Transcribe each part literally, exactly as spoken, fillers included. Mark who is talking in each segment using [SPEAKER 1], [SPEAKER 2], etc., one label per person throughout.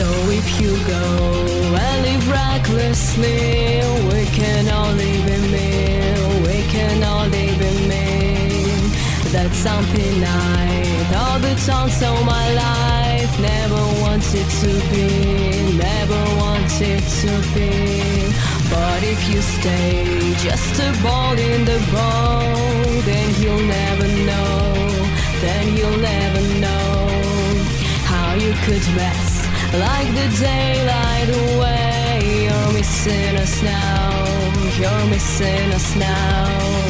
[SPEAKER 1] So if you go and live recklessly, we can only be mean, we can only be mean. That's something I all the times of my life never wanted to be, never wanted to be. But if you stay just a ball in the ball, then you'll never know, then you'll never know how you could mess like the daylight away. You're missing us now, you're missing us now.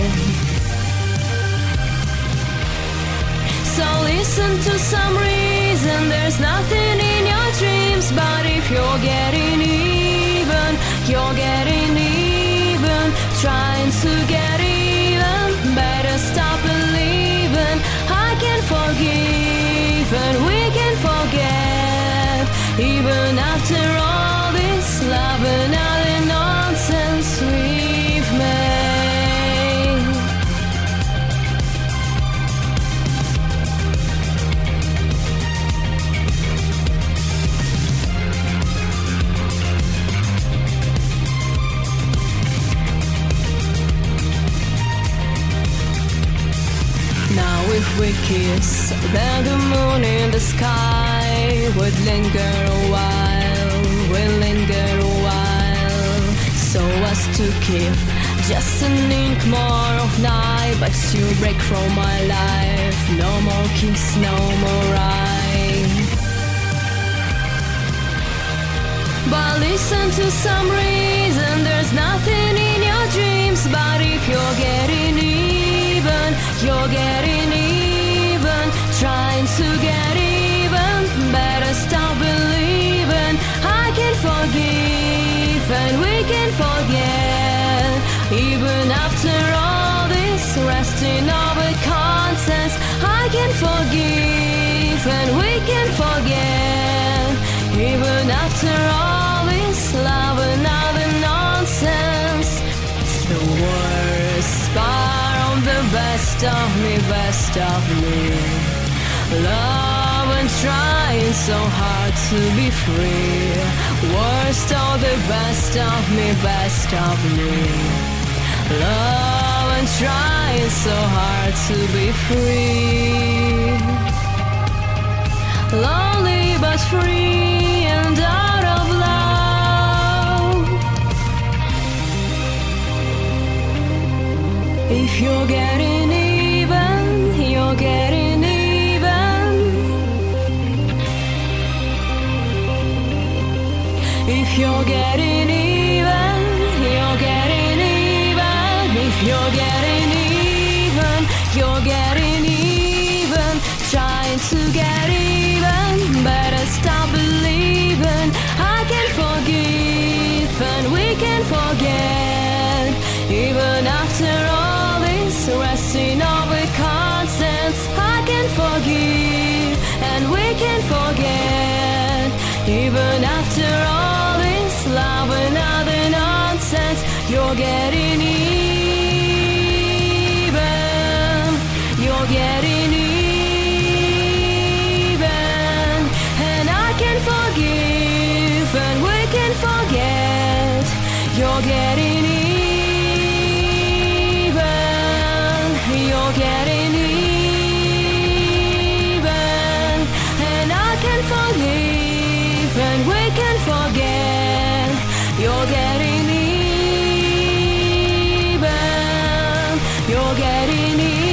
[SPEAKER 1] So listen to some reason, there's nothing in your dreams. But if you're getting even, you're getting even, trying to get even, better stop believing. I can forgive and we can forget, even after all this love and other nonsense we've made. Now if we kiss, then the moon in the sky would linger a while, will linger a while, so as to keep just an ink more of night. But you break from my life, no more kiss, no more ride. But listen to some reason, there's nothing in your dreams. But if you're getting even, you're getting even, trying to get even, better stop believing. I can forgive and we can forget, even after all this resting over conscience. I can forgive and we can forget, even after all this love and other nonsense. It's the worst part of the best of me, best of me. Love and trying so hard to be free. Worst of the best of me, best of me. Love and trying so hard to be free. Lonely but free and out of love. If you're getting even, you're getting even. If you're getting even, you're getting even. If you're getting even, you're getting even, trying to get even, better stop believing. I can forgive and we can forget, even after all this resting over conscience. I can forgive and we can forget, even after all this love and other nonsense. You're getting even, you're getting even, and I can forgive and we can forget. You're getting even, you're getting even, and I can forgive and we can forget. You're getting even, you're getting even.